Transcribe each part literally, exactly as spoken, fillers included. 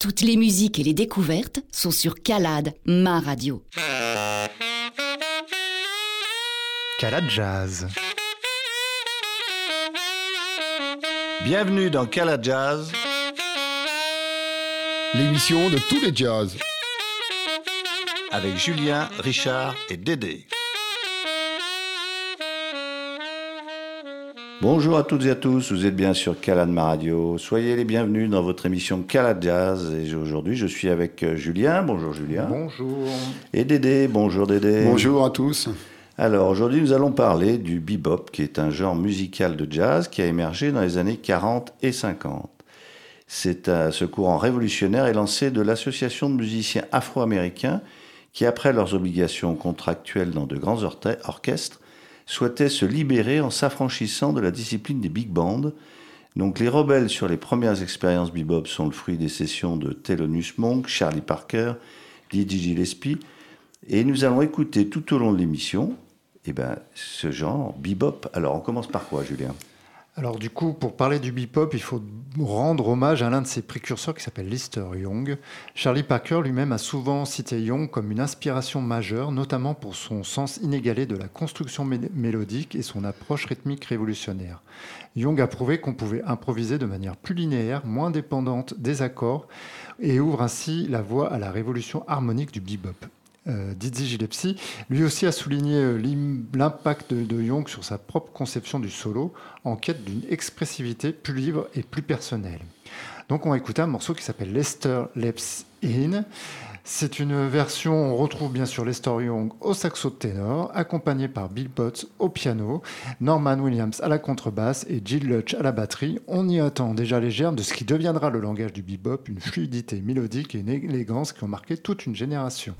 Toutes les musiques et les découvertes sont sur Calade, ma radio. Calade Jazz. Bienvenue dans Calade Jazz, l'émission de tous les jazz. Avec Julien, Richard et Dédé. Bonjour à toutes et à tous, vous êtes bien sur Calade Ma Radio. Soyez les bienvenus dans votre émission Calade Jazz. Et aujourd'hui, je suis avec Julien. Bonjour Julien. Bonjour. Et Dédé. Bonjour Dédé. Bonjour à tous. Alors aujourd'hui, nous allons parler du bebop, qui est un genre musical de jazz qui a émergé dans les années quarante et cinquante. C'est à ce courant révolutionnaire est lancé de l'association de musiciens afro-américains qui, après leurs obligations contractuelles dans de grands orte- orchestres, souhaitaient se libérer en s'affranchissant de la discipline des big bands. Donc les rebelles sur les premières expériences bebop sont le fruit des sessions de Thelonious Monk, Charlie Parker, Dizzy Gillespie. Et nous allons écouter tout au long de l'émission eh ben, ce genre bebop. Alors on commence par quoi, Julien ? Alors du coup, pour parler du bebop, il faut rendre hommage à l'un de ses précurseurs qui s'appelle Lester Young. Charlie Parker lui-même a souvent cité Young comme une inspiration majeure, notamment pour son sens inégalé de la construction mé- mélodique et son approche rythmique révolutionnaire. Young a prouvé qu'on pouvait improviser de manière plus linéaire, moins dépendante des accords, et ouvre ainsi la voie à la révolution harmonique du bebop. Euh, Dizzy Gillespie, lui aussi a souligné euh, l'impact de, de Young sur sa propre conception du solo, en quête d'une expressivité plus libre et plus personnelle. Donc on va écouter un morceau qui s'appelle Lester Leps In. C'est une version, on retrouve bien sûr Lester Young au saxo ténor, accompagné par Bill Potts au piano, Norman Williams à la contrebasse et Jill Lutch à la batterie. On y attend déjà les germes de ce qui deviendra le langage du bebop, une fluidité mélodique et une élégance qui ont marqué toute une génération.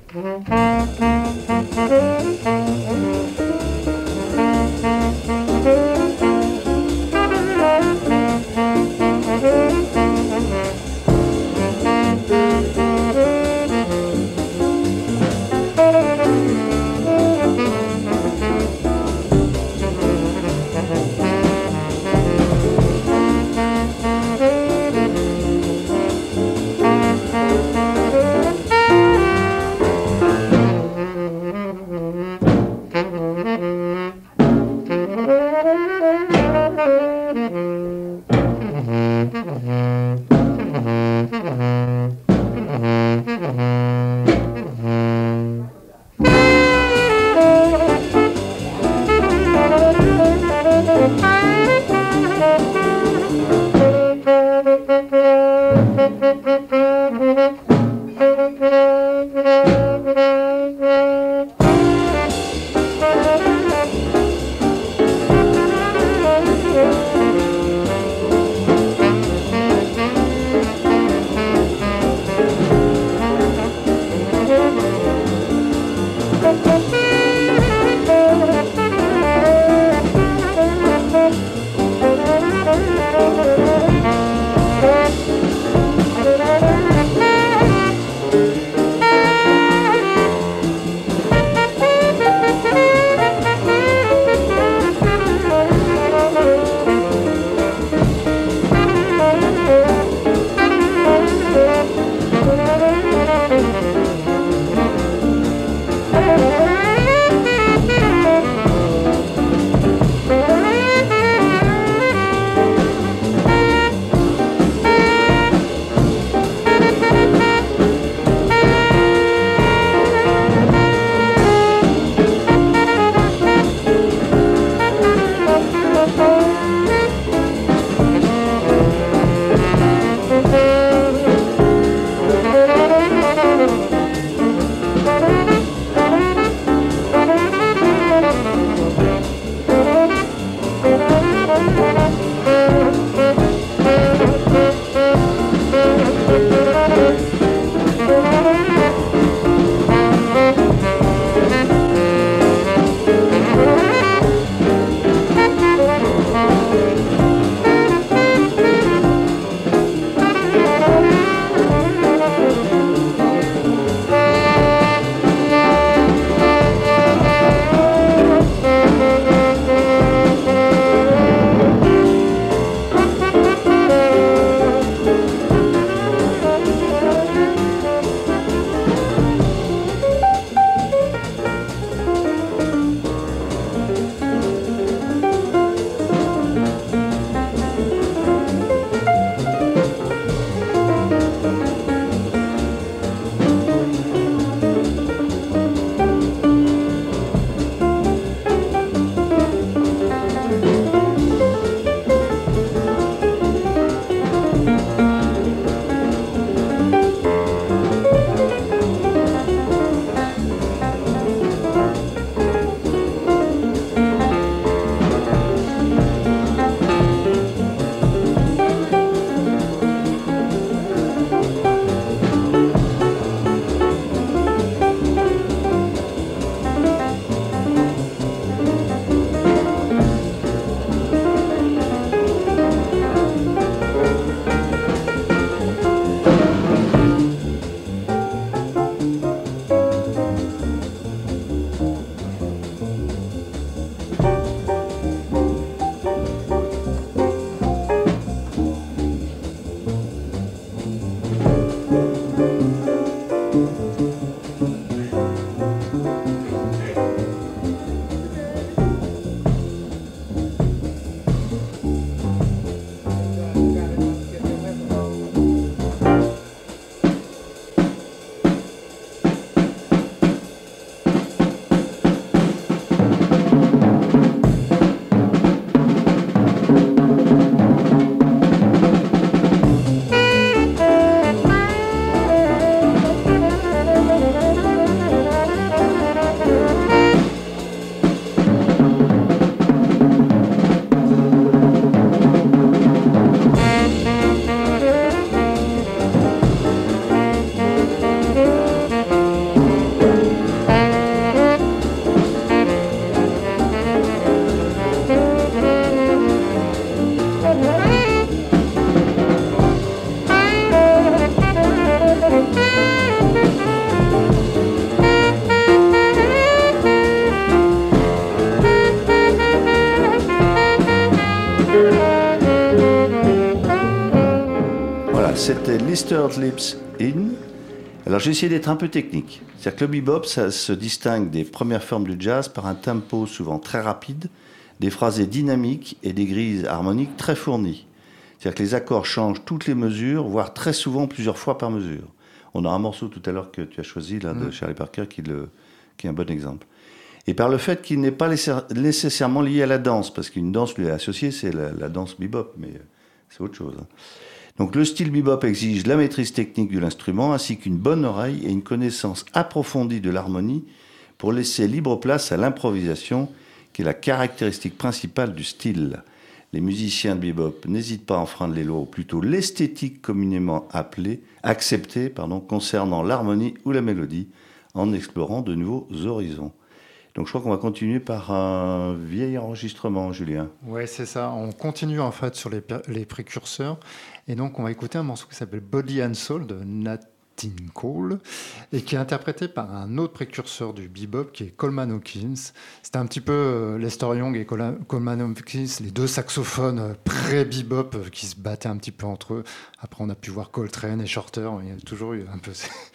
Blistered Lips In. Alors j'ai essayé d'être un peu technique. C'est-à-dire que le bebop, ça se distingue des premières formes du jazz par un tempo souvent très rapide, des phrasés dynamiques et des grilles harmoniques très fournies. C'est-à-dire que les accords changent toutes les mesures, voire très souvent plusieurs fois par mesure. On a un morceau tout à l'heure que tu as choisi là, de mmh. Charlie Parker qui, le, qui est un bon exemple. Et par le fait qu'il n'est pas nécessairement lié à la danse, parce qu'une danse lui est associée, c'est la, la danse bebop, mais c'est autre chose. Donc le style bebop exige la maîtrise technique de l'instrument, ainsi qu'une bonne oreille et une connaissance approfondie de l'harmonie pour laisser libre place à l'improvisation, qui est la caractéristique principale du style. Les musiciens de bebop n'hésitent pas à enfreindre les lois, ou plutôt l'esthétique communément appelée, acceptée pardon, concernant l'harmonie ou la mélodie, en explorant de nouveaux horizons. Donc je crois qu'on va continuer par un vieil enregistrement, Julien. Oui, c'est ça. On continue en fait sur les, les précurseurs. Et donc on va écouter un morceau qui s'appelle Body and Soul de Nat King Cole, et qui est interprété par un autre précurseur du bebop qui est Coleman Hawkins. C'était un petit peu euh, Lester Young et Col- Coleman Hawkins, les deux saxophones euh, pré-bebop euh, qui se battaient un petit peu entre eux. Après on a pu voir Coltrane et Shorter, il y a toujours eu un peu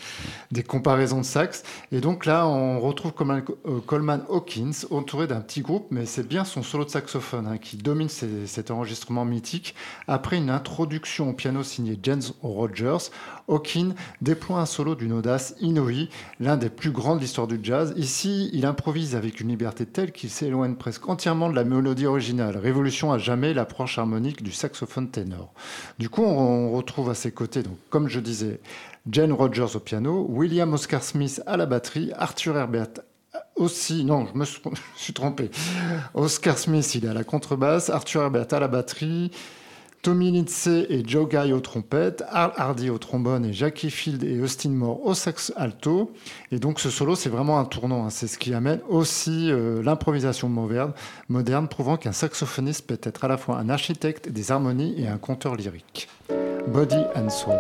des comparaisons de sax. Et donc là on retrouve Coleman, euh, Coleman Hawkins entouré d'un petit groupe, mais c'est bien son solo de saxophone hein, qui domine ces, cet enregistrement mythique. Après une introduction au piano signée James Rogers, Hawkins déploie un solo d'une audace inouïe, l'un des plus grands de l'histoire du jazz. Ici, il improvise avec une liberté telle qu'il s'éloigne presque entièrement de la mélodie originale. Révolution à jamais l'approche harmonique du saxophone ténor. Du coup, on retrouve à ses côtés, donc, comme je disais, Jane Rogers au piano, William Oscar Smith à la batterie, Arthur Herbert aussi, non, je me suis trompé. Oscar Smith, il est à la contrebasse, Arthur Herbert à la batterie, Tommy Lindsay et Joe Guy aux trompettes, Al Hardy au trombone et Jackie Field et Austin Moore au sax alto. Et donc ce solo, c'est vraiment un tournant. Hein. C'est ce qui amène aussi euh, l'improvisation moderne, moderne, prouvant qu'un saxophoniste peut être à la fois un architecte des harmonies et un conteur lyrique. Body and Soul.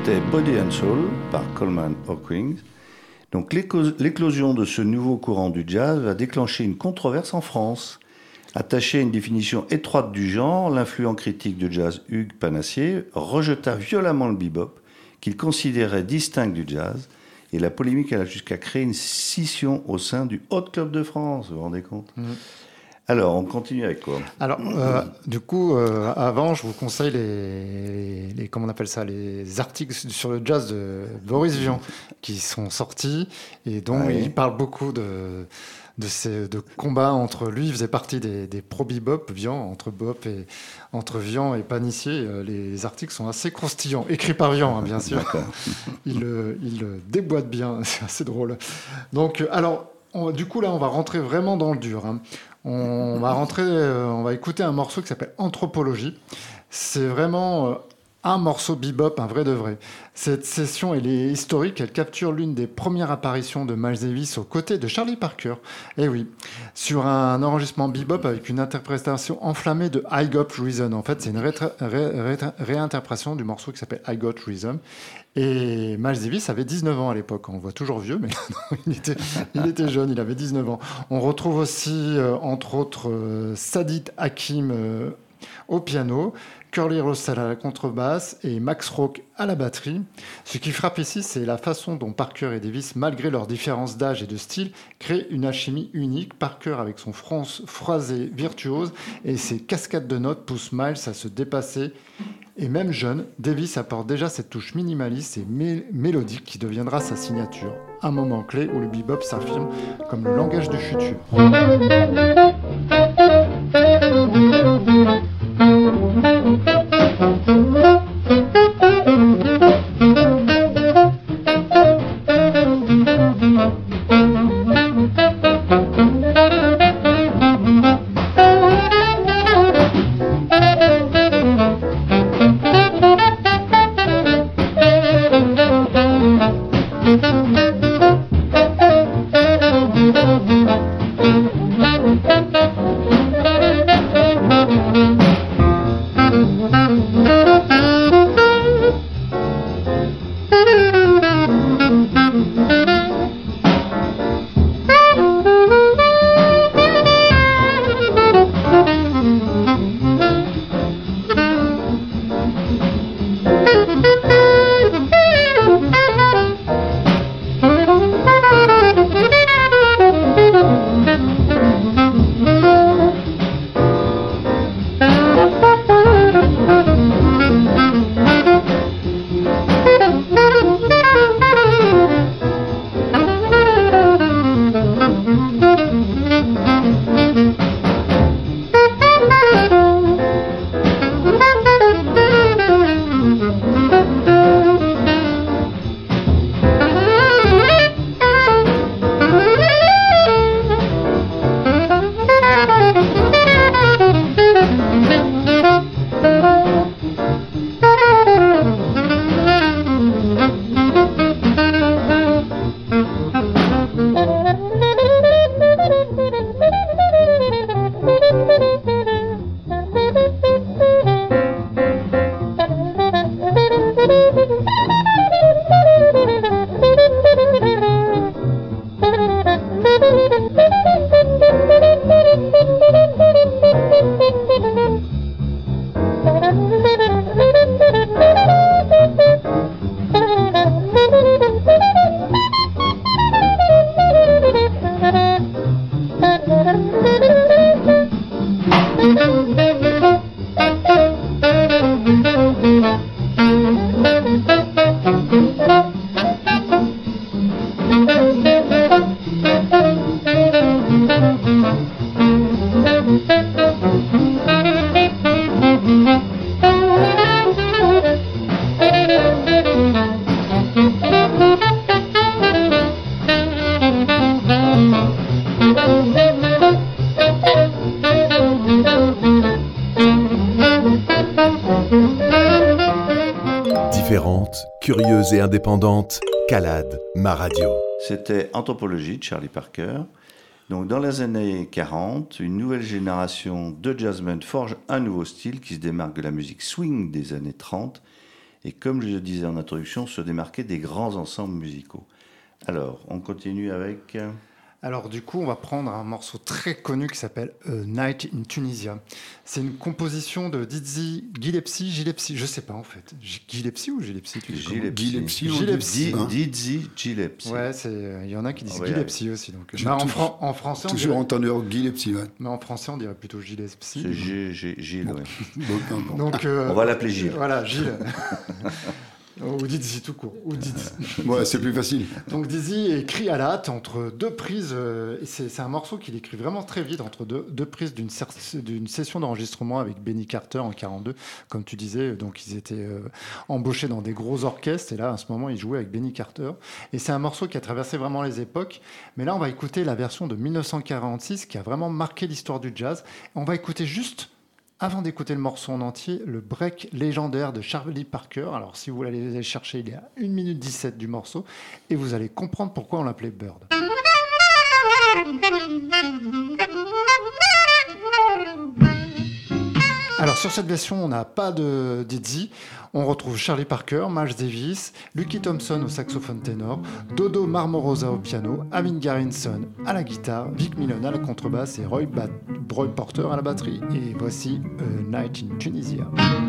C'était Body and Soul par Coleman Hawkins. Donc l'éclosion de ce nouveau courant du jazz va déclencher une controverse en France. Attaché à une définition étroite du genre, l'influent critique de jazz Hugues Panassier rejeta violemment le bebop, qu'il considérait distinct du jazz, et la polémique alla jusqu'à créer une scission au sein du Hot Club de France, vous vous rendez compte ? Mmh. Alors, on continue avec quoi ? Alors, euh, du coup, euh, avant, je vous conseille les, les, comment on appelle ça, les articles sur le jazz de Boris Vian qui sont sortis et dont ouais. il parle beaucoup de, de ces de combats entre lui. Il faisait partie des, des pro-bebop, Vian, entre Bop et entre Vian et Panissier. Les, les articles sont assez croustillants, écrits par Vian, hein, bien sûr. il, il déboîte bien, c'est assez drôle. Donc, alors, on, du coup, là, on va rentrer vraiment dans le dur. Hein. On va rentrer, euh, on va écouter un morceau qui s'appelle Anthropologie. C'est vraiment euh, un morceau bebop, un vrai de vrai. Cette session, elle est historique. Elle capture l'une des premières apparitions de Miles Davis aux côtés de Charlie Parker. Et oui, sur un enregistrement bebop avec une interprétation enflammée de I Got Reason. En fait, c'est une rétra- ré- ré- réinterprétation du morceau qui s'appelle I Got Reason. Et Miles Davis avait dix-neuf ans à l'époque. On le voit toujours vieux, mais non, il, était, il était jeune, il avait dix-neuf ans. On retrouve aussi, euh, entre autres, euh, Sadid Hakim euh, au piano, Curly Russell à la contrebasse et Max Rock à la batterie. Ce qui frappe ici, c'est la façon dont Parker et Davis, malgré leurs différences d'âge et de style, créent une alchimie unique. Parker avec son phrasé virtuose et ses cascades de notes poussent Miles à se dépasser. Et même jeune, Davis apporte déjà cette touche minimaliste et mé- mélodique qui deviendra sa signature. Un moment clé où le bebop s'affirme comme le langage du futur. Différente, curieuse et indépendante, Calade, ma radio. C'était Anthropologie de Charlie Parker. Donc, dans les années quarante, une nouvelle génération de jazzmen forge un nouveau style qui se démarque de la musique swing des années trente et, comme je le disais en introduction, se démarquer des grands ensembles musicaux. Alors, on continue avec... Alors du coup, on va prendre un morceau très connu qui s'appelle euh, Night in Tunisia. C'est une composition de Dizzy Gillespie, Gillespie, je sais pas en fait. Gillespie ou Gillespie tu dis Gillespie. Gillespie, on Gillespie. dit, hein. Dizzy Gillespie. Ouais, il y en a qui disent Ouais, Gillespie aussi. Donc, J'ai bah, en, tou- fran- en français, on Toujours dirait, entendu Gillespie, ouais. mais en français, on dirait plutôt Gillespie. C'est G- G- Gilles, ouais. Bon, peu importe. Donc, euh, On va l'appeler Gilles. Voilà, Gilles. Ou Dizzy tout court. Ou Dizzy. Ouais, c'est plus facile. Donc Dizzy écrit à la hâte entre deux prises, euh, et c'est, c'est un morceau qu'il écrit vraiment très vite, entre deux, deux prises d'une, cer- d'une session d'enregistrement avec Benny Carter en quarante-deux, comme tu disais, donc ils étaient euh, embauchés dans des gros orchestres, et là à ce moment ils jouaient avec Benny Carter, et c'est un morceau qui a traversé vraiment les époques, mais là on va écouter la version de dix-neuf cent quarante-six qui a vraiment marqué l'histoire du jazz. On va écouter juste, avant d'écouter le morceau en entier, le break légendaire de Charlie Parker. Alors, si vous voulez aller chercher, il est à une minute dix-sept du morceau, et vous allez comprendre pourquoi on l'appelait Bird. Alors, sur cette version, on n'a pas de Dizzy. On retrouve Charlie Parker, Miles Davis, Lucky Thompson au saxophone ténor, Dodo Marmorosa au piano, Amin Garrison à la guitare, Vic Millen à la contrebasse et Roy, Bat- Roy Porter à la batterie. Et voici A Night in Tunisia.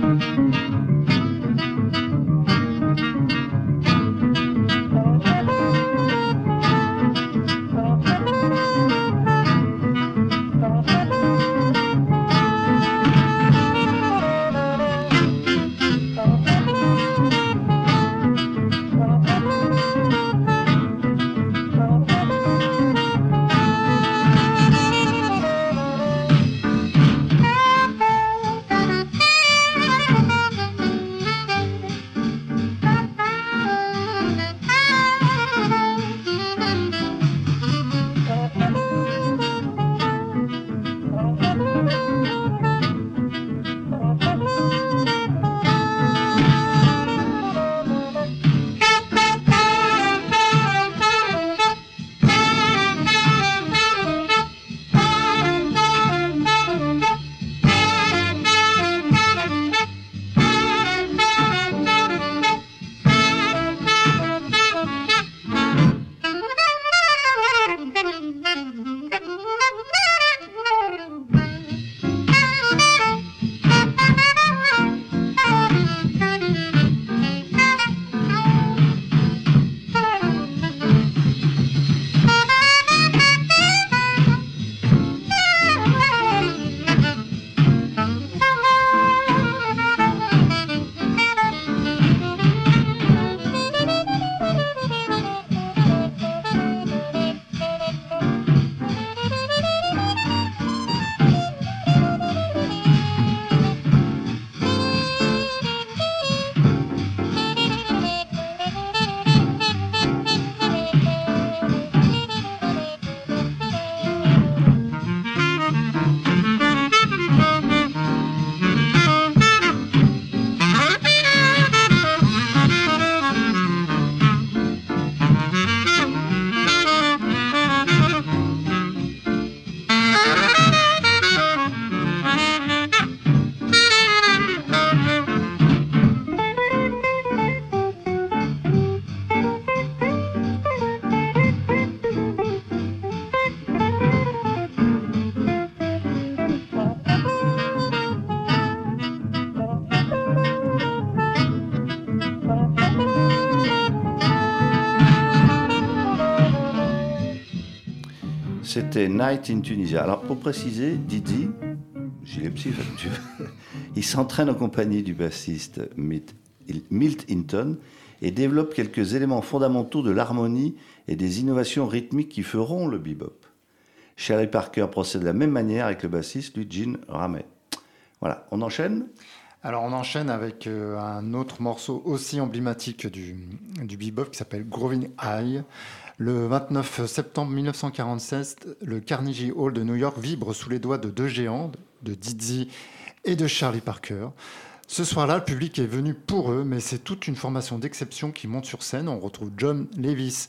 C'était Night in Tunisia. Alors, pour préciser, Dizzy, Gillespie, tu veux, il s'entraîne en compagnie du bassiste Milt, Milt Hinton et développe quelques éléments fondamentaux de l'harmonie et des innovations rythmiques qui feront le bebop. Charlie Parker procède de la même manière avec le bassiste Eugene Ramey. Voilà, on enchaîne ? Alors on enchaîne avec euh, un autre morceau aussi emblématique du, du bebop qui s'appelle Groovin' High. Le vingt-neuf septembre mille neuf cent quarante-sept, le Carnegie Hall de New York vibre sous les doigts de deux géants, de Dizzy et de Charlie Parker. Ce soir-là, le public est venu pour eux, mais c'est toute une formation d'exception qui monte sur scène. On retrouve John Lewis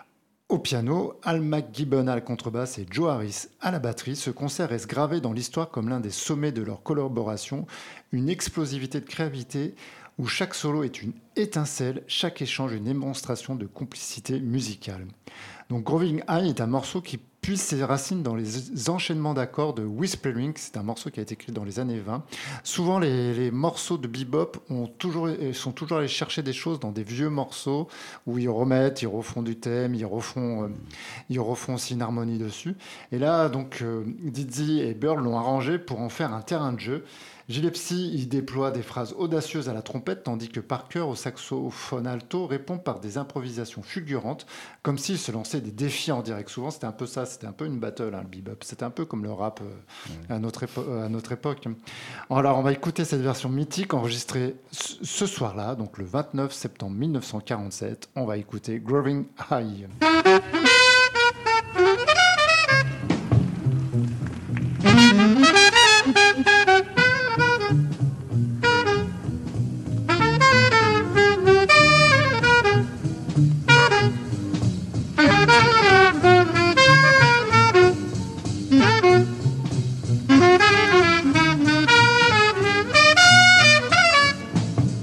au piano, Al McGibbon à la contrebasse et Joe Harris à la batterie. Ce concert reste gravé dans l'histoire comme l'un des sommets de leur collaboration, une explosivité de créativité où chaque solo est une étincelle, chaque échange une démonstration de complicité musicale. Donc Grooving High est un morceau qui puise ses racines dans les enchaînements d'accords de Whispering. C'est un morceau qui a été écrit dans les années vingt. Souvent, les, les morceaux de bebop ont toujours, sont toujours allés chercher des choses dans des vieux morceaux où ils remettent, ils refont du thème, ils refont, euh, ils refont aussi une harmonie dessus. Et là, donc, euh, Dizzy et Bird l'ont arrangé pour en faire un terrain de jeu. Gillespie y déploie des phrases audacieuses à la trompette, tandis que Parker, au saxophone alto, répond par des improvisations fulgurantes, comme s'il se lançait des défis en direct. Souvent, c'était un peu ça, c'était un peu une battle, hein, le bebop. C'était un peu comme le rap euh, à, notre épo- à notre époque. Alors, on va écouter cette version mythique enregistrée ce soir-là, donc le vingt-neuf septembre mille neuf cent quarante-sept. On va écouter Grooving High.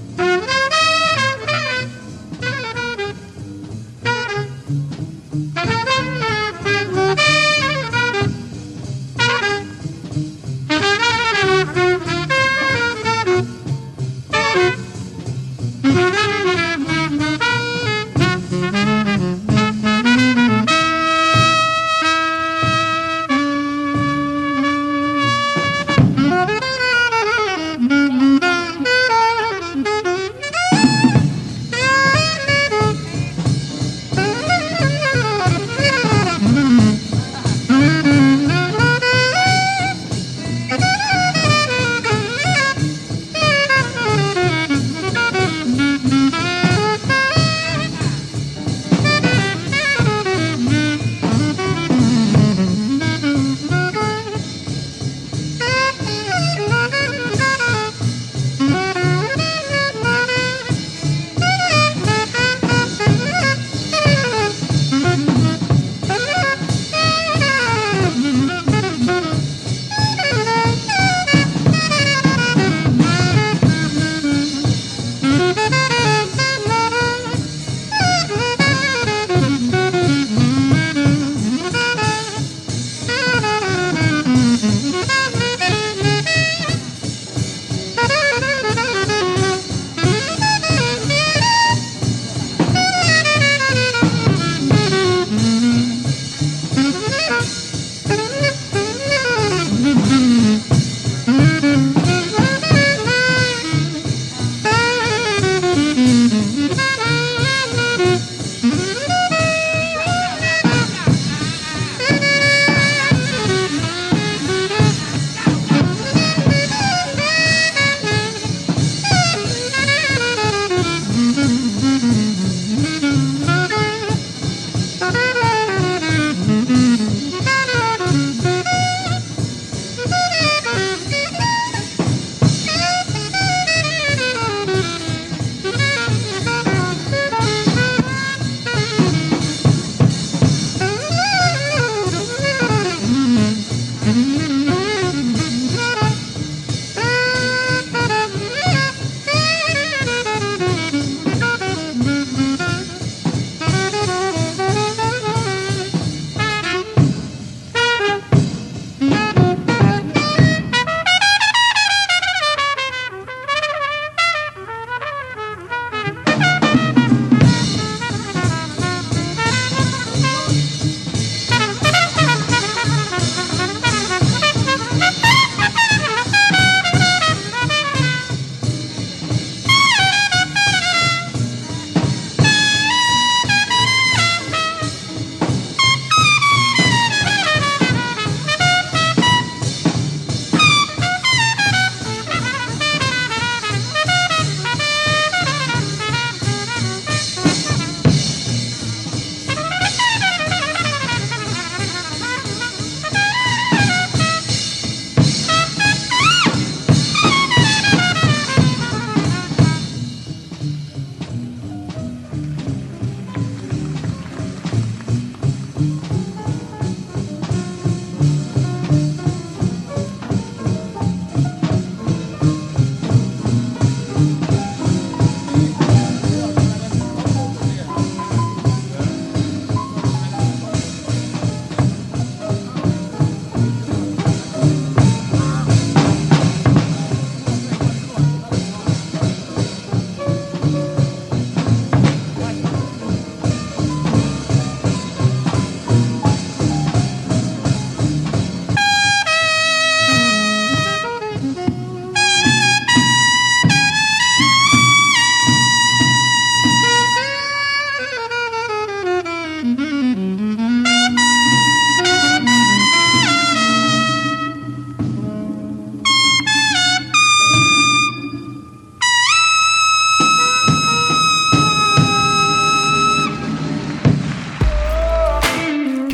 Thank you.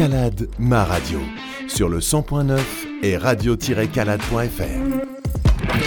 Calade, ma radio, sur le cent point neuf et radio tiret calade point f r.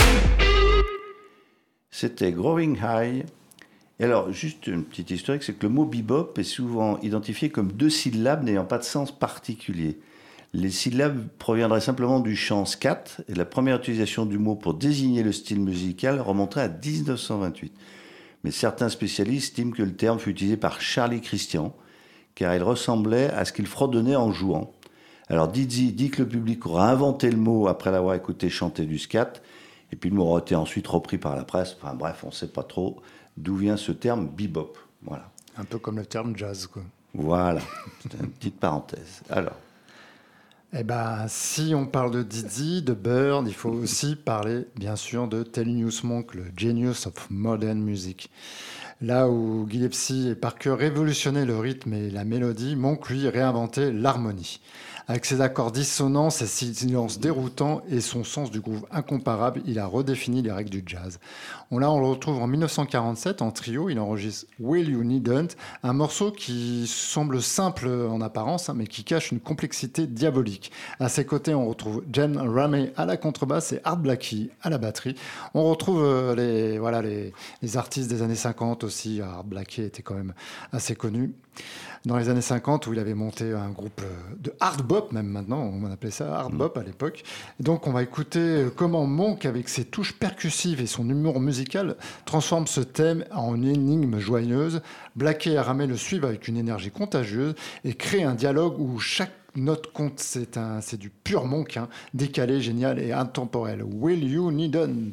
C'était Growing High. Et alors, juste une petite historique, c'est que le mot bebop est souvent identifié comme deux syllabes n'ayant pas de sens particulier. Les syllabes proviendraient simplement du chant scat, et la première utilisation du mot pour désigner le style musical remonterait à dix-neuf cent vingt-huit. Mais certains spécialistes estiment que le terme fut utilisé par Charlie Christian, car il ressemblait à ce qu'il fredonnait en jouant. Alors Dizzy dit que le public aura inventé le mot après l'avoir écouté chanter du scat, et puis le mot aura été ensuite repris par la presse. Enfin bref, on ne sait pas trop d'où vient ce terme bebop. Voilà. Un peu comme le terme jazz, quoi. Voilà, c'est une petite parenthèse. Alors. Eh ben, si on parle de Dizzy, de Bird, il faut aussi parler, bien sûr, de Thelonious Monk, le genius of modern music. Là où Gillespie et Parker révolutionnaient le rythme et la mélodie, Monk, lui, réinventait l'harmonie. Avec ses accords dissonants, ses silences déroutants et son sens du groove incomparable, il a redéfini les règles du jazz. On, là, on le retrouve en dix-neuf cent quarante-sept en trio. Il enregistre Well You Needn't, un morceau qui semble simple en apparence, hein, mais qui cache une complexité diabolique. À ses côtés, on retrouve Jen Ramey à la contrebasse et Art Blakey à la batterie. On retrouve euh, les, voilà, les, les artistes des années cinquante aussi. Art Blakey était quand même assez connu. Dans les années cinquante, où il avait monté un groupe de hard bop, même maintenant, on appelait ça hard bop à l'époque. Et donc, on va écouter comment Monk, avec ses touches percussives et son humour musical, transforme ce thème en une énigme joyeuse. Blakey et Ramey le suivent avec une énergie contagieuse et créent un dialogue où chaque note compte. C'est, un, c'est du pur Monk, hein, décalé, génial et intemporel. Will You Needn't?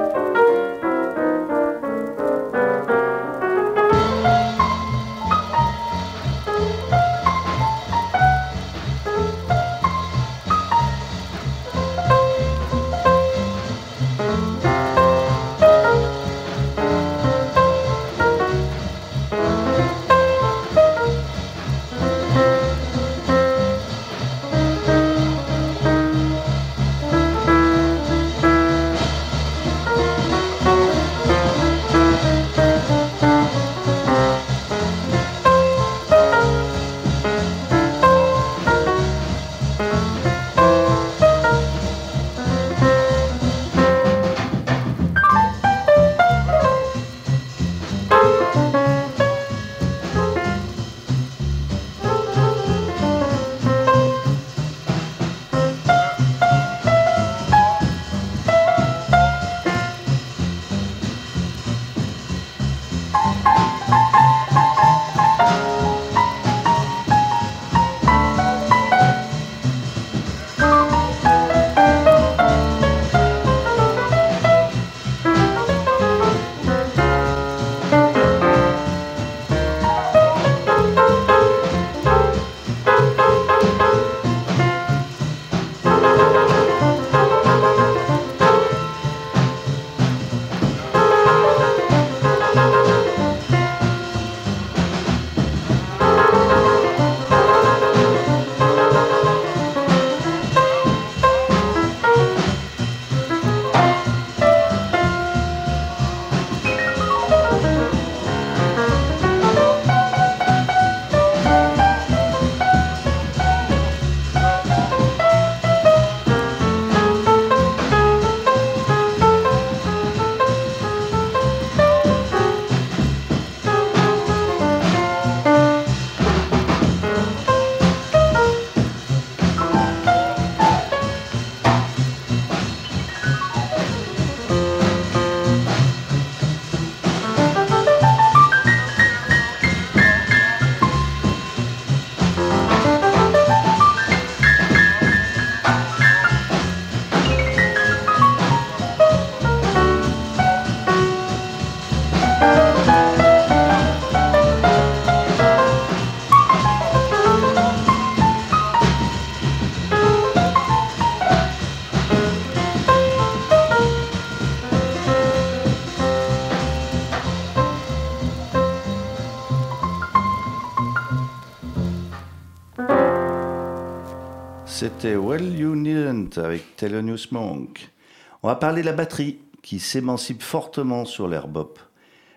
C'était Well You Needn't avec Thelonious Monk. On va parler de la batterie qui s'émancipe fortement sur l'air bop.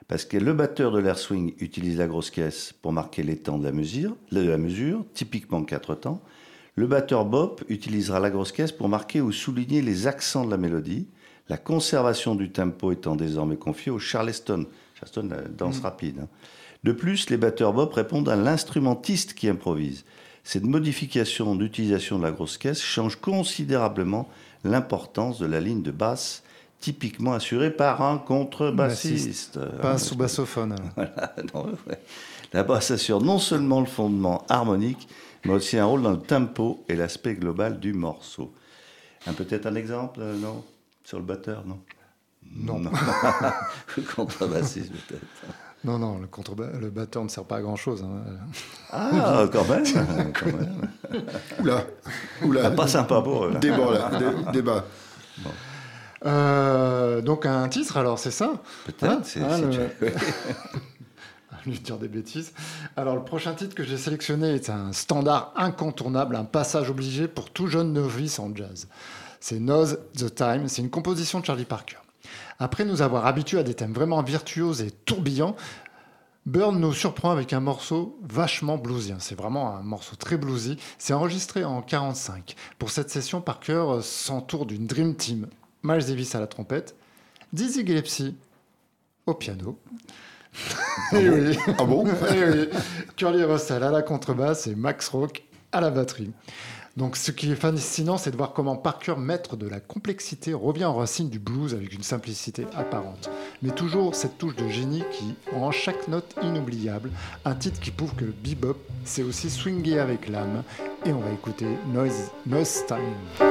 Parce que le batteur de l'air swing utilise la grosse caisse pour marquer les temps de la mesure, de la mesure typiquement quatre temps. Le batteur bop utilisera la grosse caisse pour marquer ou souligner les accents de la mélodie, la conservation du tempo étant désormais confiée au charleston. Charleston, la danse mmh. rapide. Hein. De plus, les batteurs bop répondent à l'instrumentiste qui improvise. Cette modification d'utilisation de la grosse caisse change considérablement l'importance de la ligne de basse, typiquement assurée par un contrebassiste. Basse ou bassophone. Voilà, non, ouais. La basse assure non seulement le fondement harmonique, mais aussi un rôle dans le tempo et l'aspect global du morceau. Un, peut-être un exemple, euh, non ? Sur le batteur, non ? Non. non. Le contrebassiste, peut-être. Non, non, le, contreба- le batteur ne sert pas à grand-chose. Hein. Ah, quand même, quand même. Oula, oula. Ah, pas sympa pour eux. Là. Débat, là. Dé- débat. Bon. Euh, donc, un titre, alors, c'est ça ? Peut-être, hein c'est... hein, c'est le... lui dire des bêtises. Alors, le prochain titre que j'ai sélectionné est un standard incontournable, un passage obligé pour tout jeune novice en jazz. C'est Now's the Time, c'est une composition de Charlie Parker. Après nous avoir habitués à des thèmes vraiment virtuoses et tourbillants, Burn nous surprend avec un morceau vachement bluesien. C'est vraiment un morceau très bluesy. C'est enregistré en quarante-cinq. Pour cette session, Parker s'entoure d'une Dream Team. Miles Davis à la trompette, Dizzy Gillespie au piano. Ah et bon, oui. ah bon et oui. Curly Russell à la contrebasse et Max Rock à la batterie. Donc, ce qui est fascinant, c'est de voir comment Parker, maître de la complexité, revient aux racines du blues avec une simplicité apparente. Mais toujours cette touche de génie qui rend chaque note inoubliable. Un titre qui prouve que le bebop, c'est aussi swinguer avec l'âme. Et on va écouter Noise, Noise Time.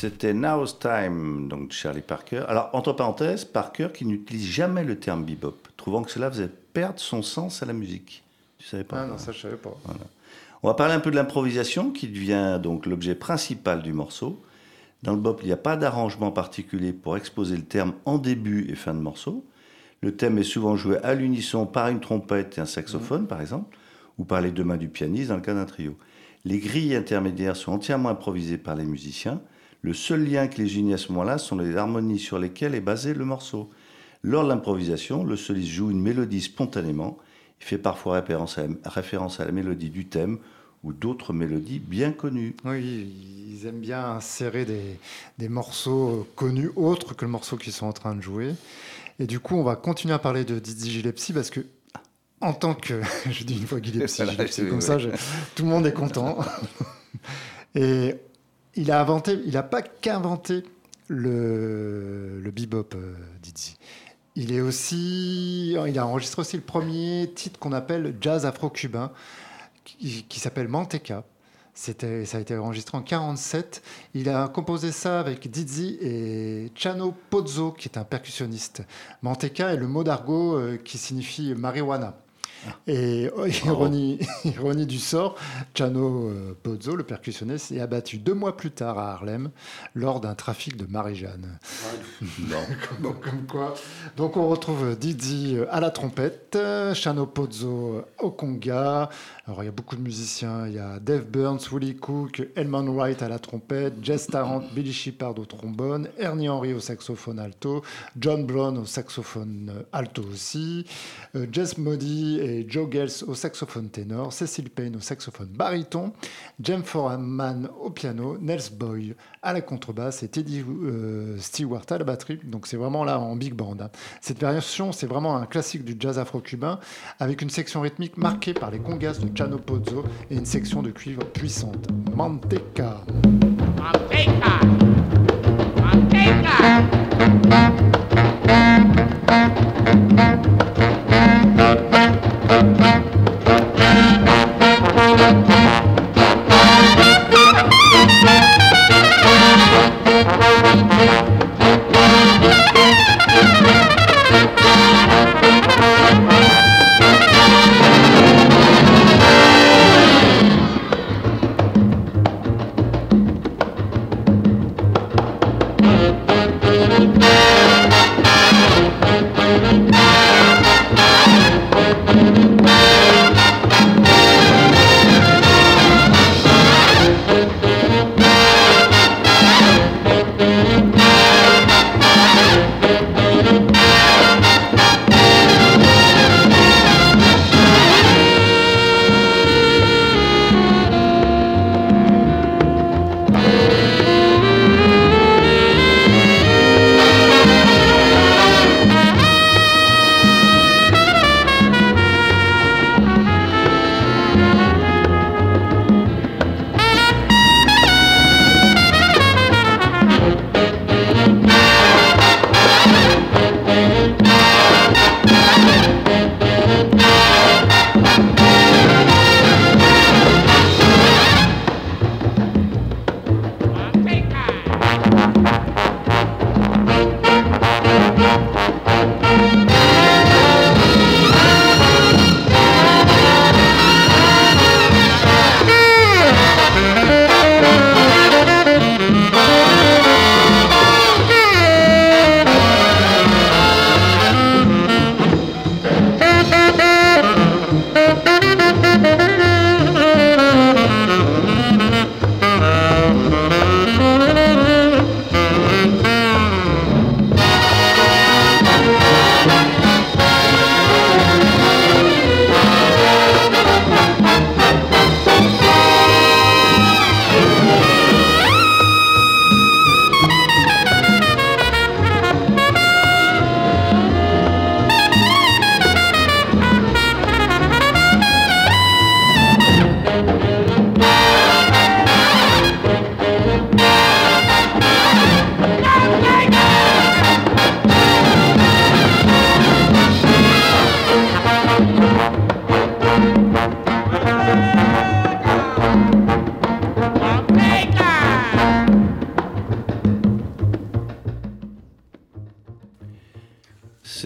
C'était Now's Time, donc Charlie Parker. Alors, entre parenthèses, Parker qui n'utilise jamais le terme bebop, trouvant que cela faisait perdre son sens à la musique. Tu savais pas? Ah non, ça je savais pas. Voilà. On va parler un peu de l'improvisation qui devient donc l'objet principal du morceau. Dans le bop, il n'y a pas d'arrangement particulier pour exposer le terme en début et fin de morceau. Le thème est souvent joué à l'unisson par une trompette et un saxophone, mmh. par exemple, ou par les deux mains du pianiste dans le cas d'un trio. Les grilles intermédiaires sont entièrement improvisées par les musiciens. Le seul lien qui les unit à ce moment-là sont les harmonies sur lesquelles est basé le morceau. Lors de l'improvisation, le soliste joue une mélodie spontanément. Il fait parfois référence à, référence à la mélodie du thème ou d'autres mélodies bien connues. Oui, ils aiment bien insérer des, des morceaux connus autres que le morceau qu'ils sont en train de jouer. Et du coup, on va continuer à parler de Dizzy Gillespie parce que, en tant que... je dis une fois Gillespie, voilà, Gillespie comme oui, ça, je, tout le monde est content. Et il a inventé, il n'a pas qu'inventé le, le bebop, euh, Dizzy. Il est aussi, il a enregistré aussi le premier titre qu'on appelle jazz afro-cubain, qui, qui s'appelle Manteca. C'était, ça a été enregistré en quarante-sept. Il a composé ça avec Dizzy et Chano Pozzo, qui est un percussionniste. Manteca est le mot d'argot euh, qui signifie marijuana. Et oh, ironie, ironie du sort, Chano Pozzo, le percussionniste, est abattu deux mois plus tard à Harlem lors d'un trafic de Marie-Jeanne. Donc, comme quoi. Donc on retrouve Dizzy à la trompette, Chano Pozzo au conga. Alors il y a beaucoup de musiciens, il y a Dave Burns, Willie Cook, Elman Wright à la trompette, Jess Tarrant, Billy Shepherd au trombone, Ernie Henry au saxophone alto, John Brown au saxophone alto aussi, euh, Jess Moody et Joe Gels au saxophone ténor, Cecil Payne au saxophone baryton, James Foreman au piano, Nels Boyle à la contrebasse et Teddy euh, Stewart à la batterie. Donc c'est vraiment là en big band. Hein. Cette version, c'est vraiment un classique du jazz afro-cubain avec une section rythmique marquée par les congas de Chano Pozzo et une section de cuivre puissante. Manteca. Manteca. Manteca. Thank you.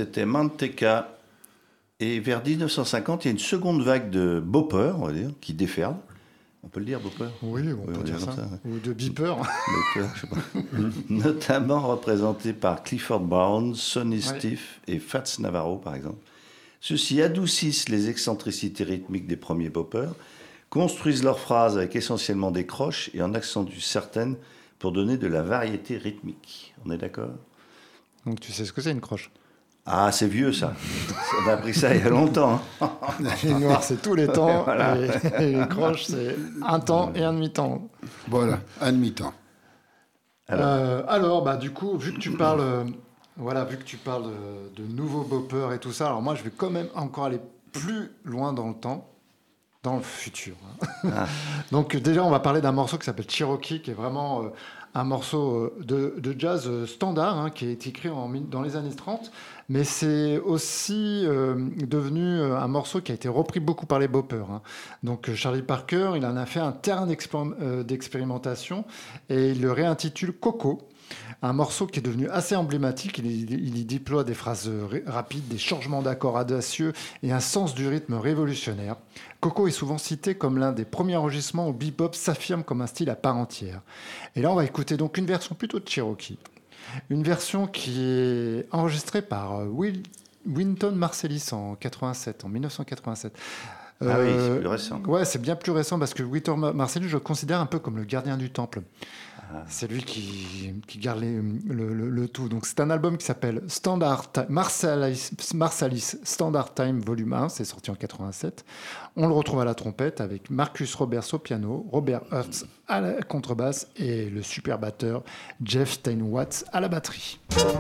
C'était Manteca. Et vers dix-neuf cent cinquante, il y a une seconde vague de boppers, on va dire, qui déferle. On peut le dire, bopper? Oui, on Oui, peut on dire dit ça. comme ça, Ou de beeper. Boppers, je sais pas. Notamment représenté par Clifford Brown, Sonny Ouais. Stiff et Fats Navarro, par exemple. Ceux-ci adoucissent les excentricités rythmiques des premiers boppers, construisent leurs phrases avec essentiellement des croches et en accentuent certaines pour donner de la variété rythmique. On est d'accord? Donc tu sais ce que c'est une croche. Ah, c'est vieux ça. On a appris ça il y a longtemps. hein. Les noirs, c'est tous les temps. Voilà. Et, et les croches, c'est un temps et un demi-temps. Voilà, un demi-temps. Alors. Euh, alors, bah, du coup, vu que tu parles, euh, voilà, vu que tu parles de, de nouveaux boppers et tout ça, alors moi, je vais quand même encore aller plus loin dans le temps, dans le futur. hein. Ah. Donc, déjà, on va parler d'un morceau qui s'appelle Cherokee, qui est vraiment euh, un morceau euh, de, de jazz euh, standard, hein, qui est écrit en, mi- dans les années trente, mais c'est aussi euh, devenu euh, un morceau qui a été repris beaucoup par les boppers. hein. Donc, euh, Charlie Parker, il en a fait un terrain d'expérim- euh, d'expérimentation et il le réintitule Coco. Un morceau qui est devenu assez emblématique. Il, y- il y déploie des phrases euh, ré- rapides, des changements d'accords audacieux et un sens du rythme révolutionnaire. Coco est souvent cité comme l'un des premiers enregistrements où bebop s'affirme comme un style à part entière. Et là, on va écouter donc une version plutôt de Cherokee. Une version qui est enregistrée par euh, Will, Wynton Marsalis en quatre-vingt-sept, en mille neuf cent quatre-vingt-sept. Ah oui, c'est Euh, plus récent. Ouais, c'est bien plus récent parce que Wynton Ma- Marsalis, je le considère un peu comme le gardien du temple. C'est lui qui, qui garde les- le, le- le tout. Donc, c'est un album qui s'appelle Standard Ti- Marsalis, Marsalis Standard Time Volume un. C'est sorti en quatre-vingt-sept. On le retrouve à la trompette avec Marcus Roberts au piano, Robert Hertz à la contrebasse et le super batteur Jeff Steinwatts à la batterie.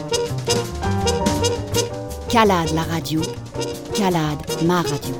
Calade la radio. Calade ma radio.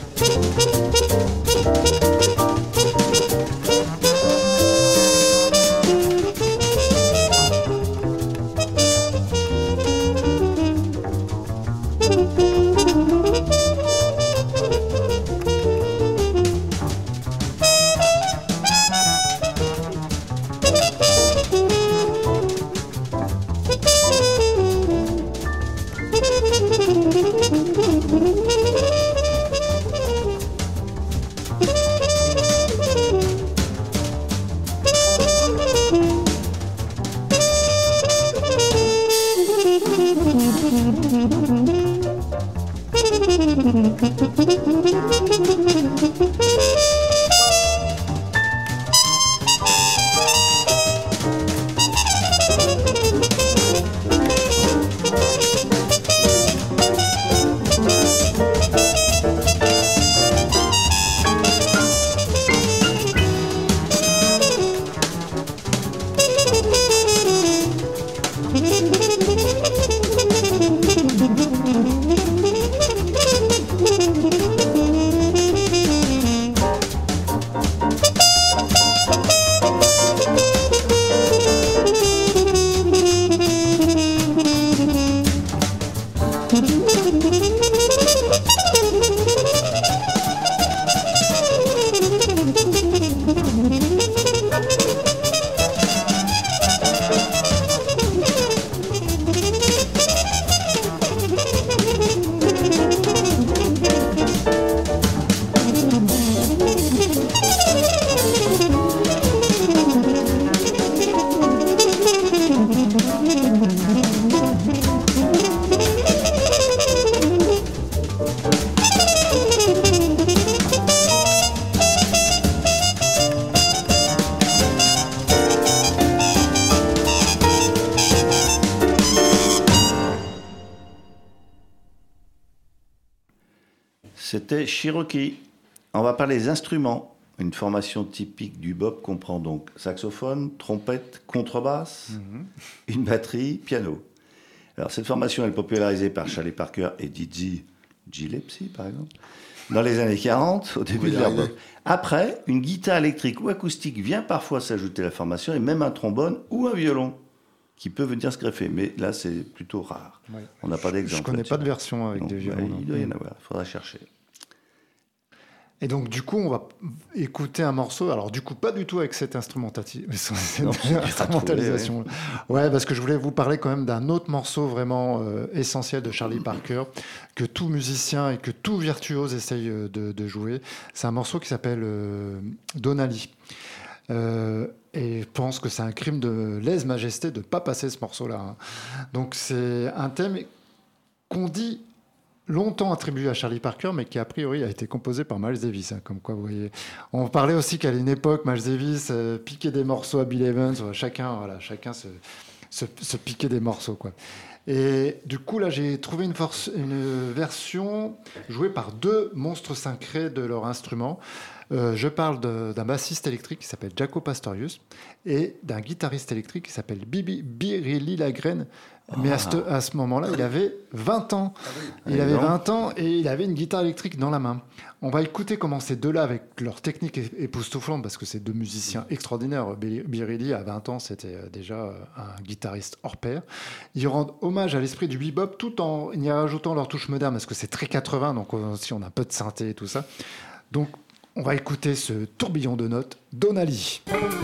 C'était Cherokee. On va parler des instruments. Une formation typique du bop comprend donc saxophone, trompette, contrebasse, mm-hmm. une batterie, piano. Alors cette formation est popularisée par Charlie Parker et Dizzy Gillespie, par exemple, dans les années quarante, au début de leur bop. Après, une guitare électrique ou acoustique vient parfois s'ajouter à la formation, et même un trombone ou un violon qui peut venir se greffer. Mais là, c'est plutôt rare. Ouais. On n'a pas d'exemple. Je ne connais pas de version avec Donc, des bah, violons. il doit y en avoir, il faudra chercher. Et donc, du coup, on va écouter un morceau. Alors, du coup, pas du tout avec cette, instrumentati- cette Non, instrumentalisation. Ouais, parce que je voulais vous parler quand même d'un autre morceau vraiment euh, essentiel de Charlie Parker, que tout musicien et que tout virtuose essaye de, de jouer. C'est un morceau qui s'appelle euh, Donnelly. Euh, et je pense que c'est un crime de lèse-majesté de ne pas passer ce morceau-là. Hein. Donc, c'est un thème qu'on dit longtemps attribué à Charlie Parker, mais qui a priori a été composé par Miles Davis. Hein, comme quoi, vous voyez. On parlait aussi qu'à une époque, Miles Davis euh, piquait des morceaux à Bill Evans. Chacun, voilà, chacun se, se, se piquait des morceaux, quoi. Et du coup, là, j'ai trouvé une, force, une version jouée par deux monstres sacrés de leur instrument. Euh, je parle de, d'un bassiste électrique qui s'appelle Jaco Pastorius et d'un guitariste électrique qui s'appelle Bibi Birilli Lagrène. Mais à ce, à ce moment-là, il avait vingt ans. Il avait vingt ans et il avait une guitare électrique dans la main. On va écouter comment ces deux-là, avec leur technique époustouflante, parce que c'est deux musiciens extraordinaires. Birilli, à vingt ans, c'était déjà un guitariste hors pair. Ils rendent hommage à l'esprit du bebop tout en y rajoutant leur touche moderne, parce que c'est très quatre-vingts, donc aussi on a un peu de synthé et tout ça. Donc, on va écouter ce tourbillon de notes Donnelly.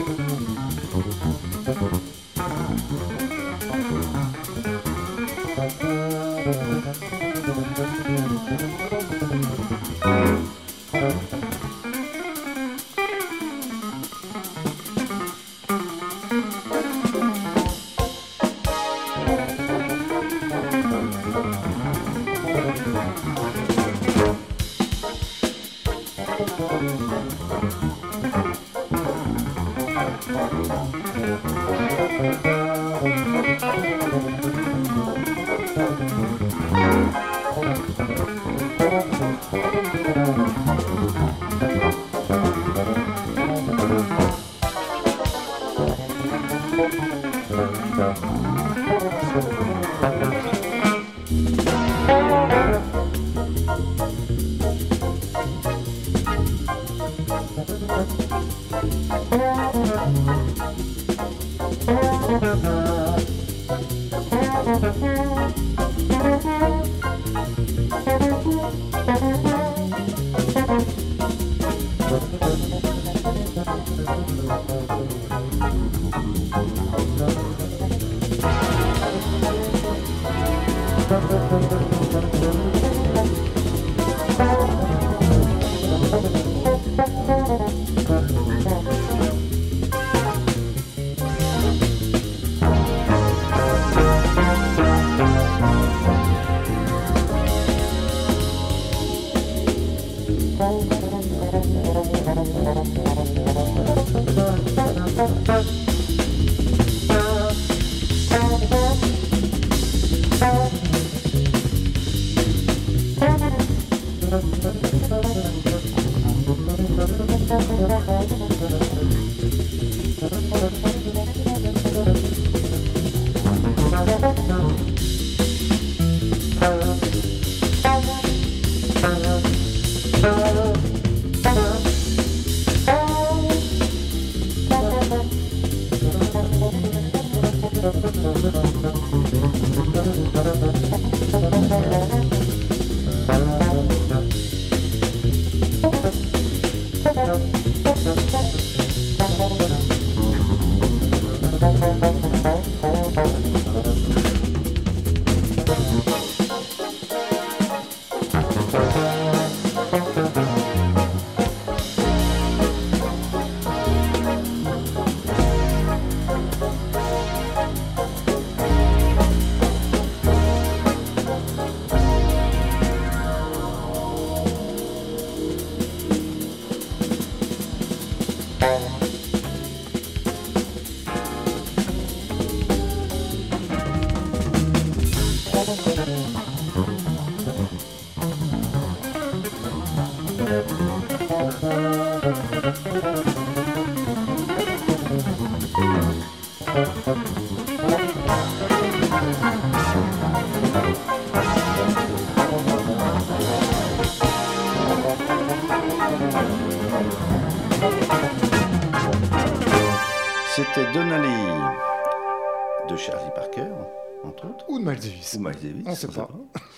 C'était Donnelly de Charlie Parker, entre autres. Ou de Miles Davis. Ou Miles Davis. On ne sait pas.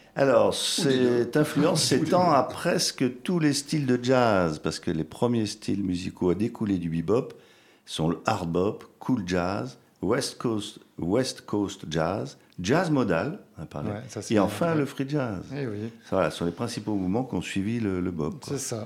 Alors, cette influence s'étend à presque tous les styles de jazz, parce que les premiers styles musicaux à découler du bebop sont le hard bop, cool jazz, West Coast, West Coast jazz, jazz modal, on a parlé, Ouais, ça, c'est et bien, enfin ouais. le free jazz. Eh oui, Voilà, ce sont les principaux mouvements qui ont suivi le, le bop. quoi. c'est ça.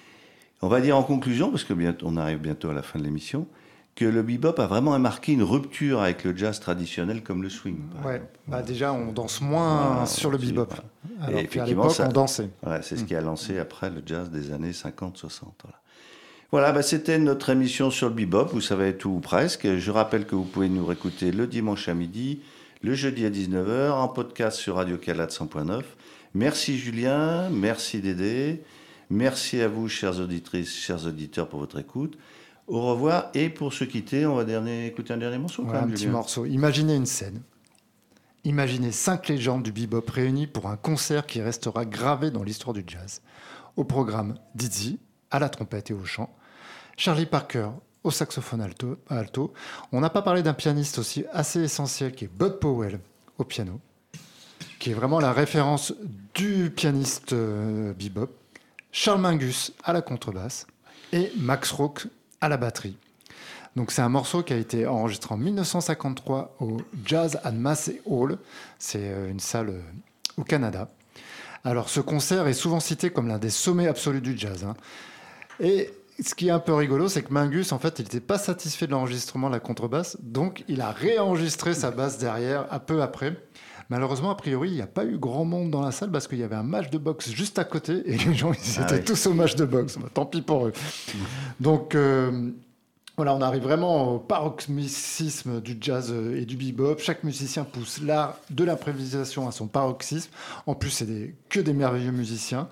On va dire en conclusion, parce que bientôt, on arrive bientôt à la fin de l'émission, que le bebop a vraiment marqué une rupture avec le jazz traditionnel comme le swing. par Ouais. exemple. Bah, déjà, on danse moins Voilà, sur le c'est- bebop. voilà. Alors Et qu'à effectivement, l'époque, ça- on dansait. Voilà, c'est ce qui a lancé après le jazz des années cinquante soixante. Voilà, voilà bah, c'était notre émission sur le bebop. Vous savez tout ou presque. Je rappelle que vous pouvez nous réécouter le dimanche à midi, le jeudi à dix-neuf heures, en podcast sur Radio Calade cent point neuf. Merci Julien, merci Dédé, merci à vous, chères auditrices, chers auditeurs, pour votre écoute. Au revoir. Et pour se quitter, on va dernier, écouter un dernier morceau. Ouais, quand même, un petit Julien. morceau. Imaginez une scène. Imaginez cinq légendes du bebop réunies pour un concert qui restera gravé dans l'histoire du jazz. Au programme, Dizzy, à la trompette et au chant, Charlie Parker au saxophone alto. alto. On n'a pas parlé d'un pianiste aussi assez essentiel qui est Bud Powell au piano, qui est vraiment la référence du pianiste euh, bebop, Charles Mingus à la contrebasse et Max Roach à la batterie. Donc c'est un morceau qui a été enregistré en dix-neuf cent cinquante-trois au Jazz at Massey Hall. C'est euh, une salle euh, au Canada. Alors ce concert est souvent cité comme l'un des sommets absolus du jazz. hein. Et ce qui est un peu rigolo, c'est que Mingus, en fait, il n'était pas satisfait de l'enregistrement de la contrebasse, donc il a réenregistré sa basse derrière, un peu après. Malheureusement, a priori, il n'y a pas eu grand monde dans la salle parce qu'il y avait un match de boxe juste à côté et les gens, ils Ah étaient oui. tous au match de boxe. Bah, tant pis pour eux. Donc, euh, voilà, on arrive vraiment au paroxysme du jazz et du bebop. Chaque musicien pousse l'art de l'improvisation à son paroxysme. En plus, c'est des, que des merveilleux musiciens.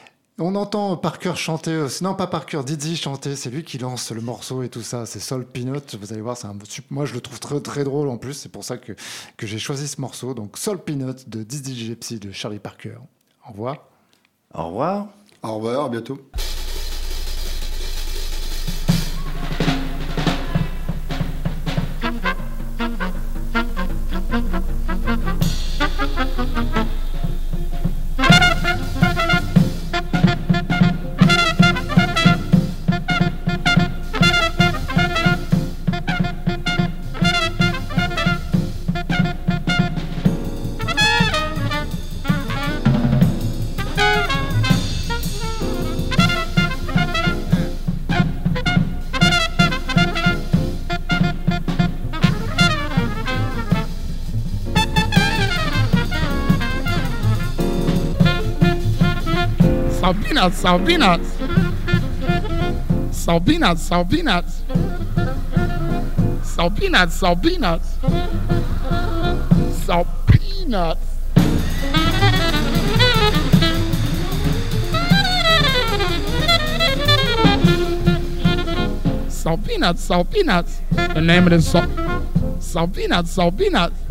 On entend Parker chanter, euh, non pas Parker, Dizzy chanter, c'est lui qui lance le morceau et tout ça, c'est Soul Peanut, vous allez voir, c'est un, moi je le trouve très, très drôle en plus, c'est pour ça que, que j'ai choisi ce morceau, donc Soul Peanut de Dizzy Gillespie de Charlie Parker. Au revoir. Au revoir. Au revoir, à bientôt. Salt peanuts, salt peanuts. Salt peanuts, salt peanuts. Salt peanuts, salt peanuts. Salt peanuts. Salt peanuts, salt peanuts. The name of this song. Salt peanuts, salt peanuts.